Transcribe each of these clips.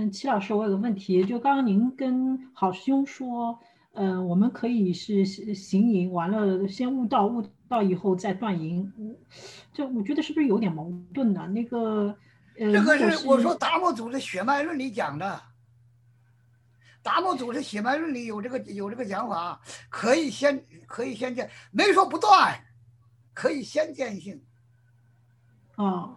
齐老师，我有个问题，就刚刚您跟好师兄说，我们可以是行营，完了先悟道，悟道以后再断营，这我觉得是不是有点矛盾呢？那个，如这个果是我说达摩祖的血脉论里讲的，达摩祖的血脉论里有这个讲法，可以先见，没说不断，可以先见性。 啊，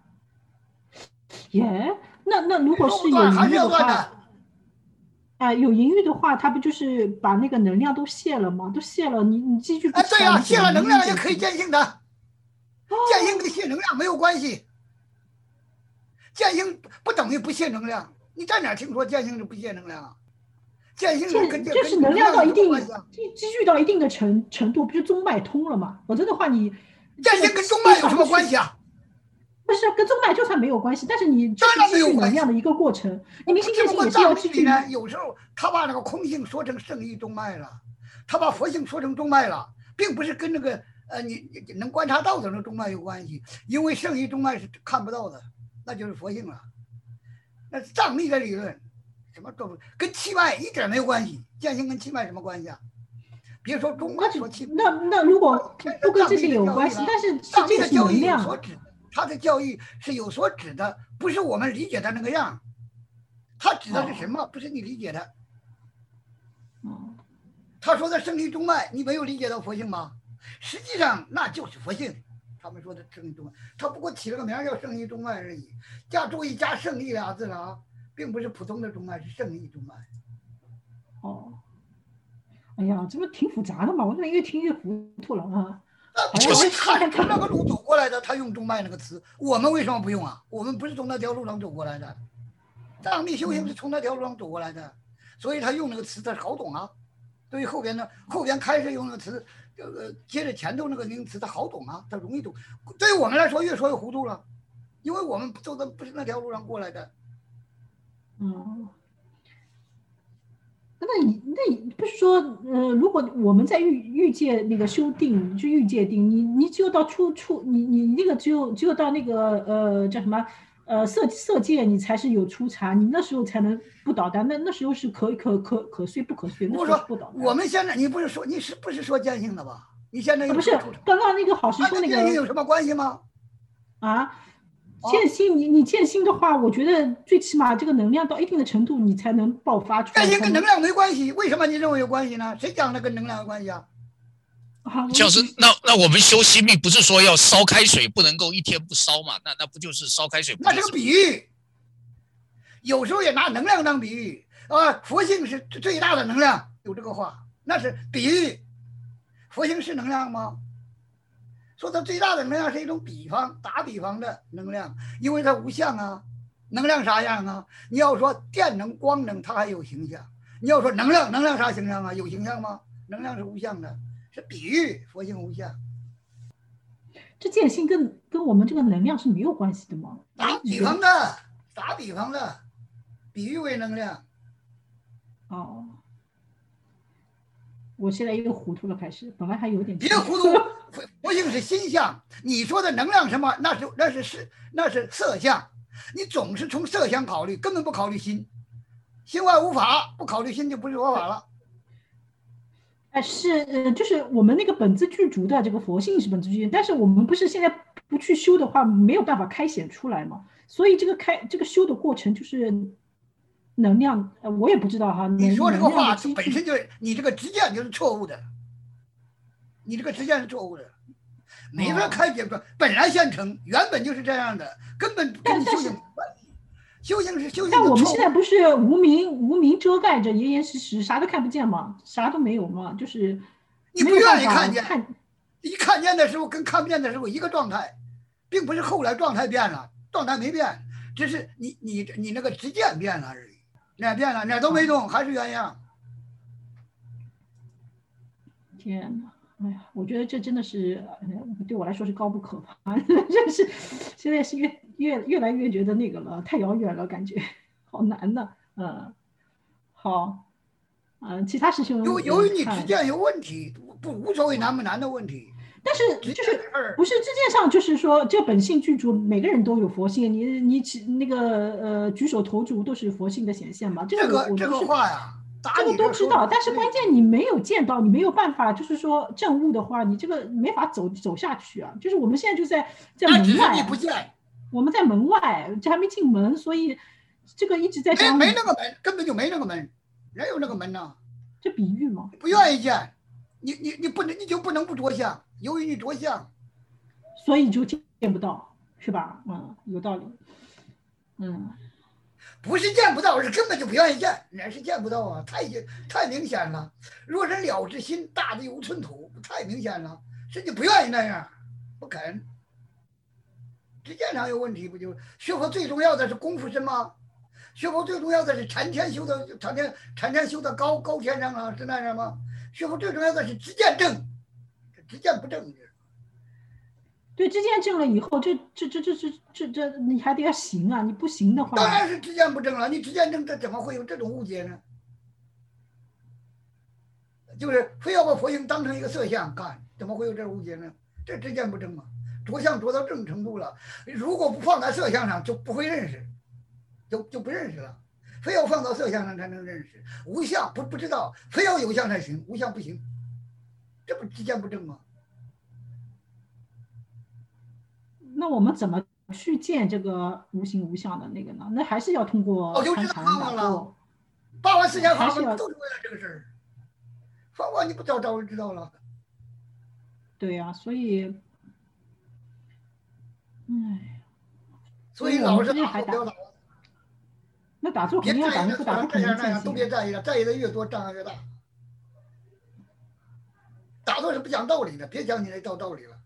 耶，那如果说不是有断还是淫欲的要断的。 话，有淫欲的话，它不就是把那个能量都泄了吗？都泄了，你继续不哎， 起来， 对呀、 你怎么泄了能淫欲见性？ 量也可以见性的，见性跟泄能量没有关系，见性不等于不泄能量。你在哪儿听说见性是不泄能量啊？见性是跟就是能量有什么到一定关系啊？ 积聚到一定的程度，不就中脉通了吗？否则的话，你这个见性跟中脉有什么关系啊？ 啊？ 不是跟中脉就算没有关系，但是你这当然是积蓄没有关系。 能量的一个过程。你明心见性也是藏要积聚。 密里呢，有时候他把那个空性说成圣意中脉了，他把佛性说成中脉了，并不是跟那个你能观察到的那个中脉有关系，因为圣意中脉是看不到的，那就是佛性了。那藏密的理论，什么都跟气脉一点没有关系，见性跟气脉什么关系啊？别说中脉，说气脉。 那如果不跟这些有关系，但是藏密这个是的教义有能量所指，他的教义是有所指的，不是我们理解的那个样。他指的是什么？不是你理解的。他说的圣意中脉，你没有理解到佛性吗？实际上那就是佛性。他们说的圣意中脉，他不过起了个名叫圣意中脉而已。注意加圣意俩字了啊，并不是普通的中脉，是圣意中脉。 哦，哎呀，这不挺复杂的嘛？我怎么越听越糊涂了啊？ 就是他是从那个路走过来的，他用中脉那个词，我们为什么不用啊？我们不是从那条路上走过来的，藏密修行是从那条路上走过来的，所以他用那个词他好懂啊。对于后边开始用那个词，接着前头那个名词，他好懂啊，他容易懂。对于我们来说，越说越糊涂了，因为我们走的不是那条路上过来的。 那不是说，如果我们在欲界那个修定，就欲界定，你只有到你那个只有到那个叫什么色界，你才是有初禅，你那时候才能不倒单，那时候是可碎不可碎，那时候是不倒单。 我们现在你不是说见性的吧？你现在不是刚刚那个好师兄那个见性有什么关系吗？ 啊？见心，你见心的话，我觉得最起码这个能量到一定的程度，你才能爆发出来。 见心跟能量没关系，为什么你认为有关系呢？谁讲的跟能量有关系啊？ 就是那我们修心密不是说要烧开水不能够一天不烧嘛？那不就是烧开水？ 那是个比喻，有时候也拿能量当比喻啊。佛性是最大的能量，有这个话，那是比喻。佛性是能量吗？说它最大的能量是一种打比方的能量，因为它无相啊。能量啥样啊？你要说电能、光能，它还有形象；你要说能量啥形象啊？有形象吗？能量是无相的，是比喻。佛性无相。 这见性跟我们这个能量是没有关系的吗？ 打比方的，比喻为能量。 哦，我现在又糊涂了，开始本来还有点。 别糊涂，佛性是心相。你说的能量什么？那是色相。你总是从色相考虑，根本不考虑心。心外无法，不考虑心就不是佛法了。 就是我们那个本自具足的这个佛性是本自具足，但是我们不是现在不去修的话，没有办法开显出来嘛。所以这个修的过程就是能量，我也不知道哈。 你说这个话本身就是你这个直见就是错误的，你这个直见是错误的，没法开解。本来现成，原本就是这样的，根本跟你修行没关系。修行是修行。 但我们现在不是无名遮盖着，严严实实，啥都看不见嘛，啥都没有嘛，就是你不愿意看见。一看见的时候跟看不见的时候一个状态，并不是后来状态变了，状态没变，只是你那个直见变了而已。哪变了？哪都没动，还是原样。 天哪！哎呀，我觉得这真的是对我来说是高不可攀，真是现在是越来越觉得那个了，太遥远了，感觉好难的。好，其他师兄由于你直见有问题，无所谓难不难的问题。 但是就是不是之间上就是说这本性具足，每个人都有佛性，你那个举手投足都是佛性的显现嘛？ 这个话呀， 这个都知道，但是关键你没有见到，你没有办法，就是说证悟的话，你这个没法走下去啊。就是我们现在就在门外， 你不见， 我们在门外，这还没进门，所以这个一直在讲没那个门，根本就没那个门，哪有那个门呢？ 这比喻嘛， 不愿意见，你不能，你就不能不着相，由于你着相， 所以就见不到，是吧？有道理。 不是见不到，是根本就不愿意见，哪是见不到啊？太明显了。若人了之心，大的有寸土，太明显了，甚至不愿意那样，不肯。直见上有问题，不就学佛最重要的是功夫深吗？学佛最重要的是禅天修的高天上啊，是那样吗？学佛最重要的是直见正，直见不正。 对，直见正了以后，这你还得要行啊！你不行的话， 当然是直见不正了。你直见正，这怎么会有这种误解呢？就是非要把佛性当成一个色相看，怎么会有这种误解呢？这直见不正嘛，着相着到正程度了，如果不放在色相上，就不会认识，就不认识了。非要放到色相上才能认识，无相不知道，非要有相才行，无相不行，这不直见不正吗？ 那我们怎么去见这个无形无相的那个呢？那还是要通过就知道参方法了。八万四千法门都是为了这个事儿，方法你不早就知道了。 对呀，所以， 所以老是还打，那打坐肯定要打，不打不可能见性。 都别在意了，在意的越多，障碍越大。打坐是不讲道理的，别讲你那道理了。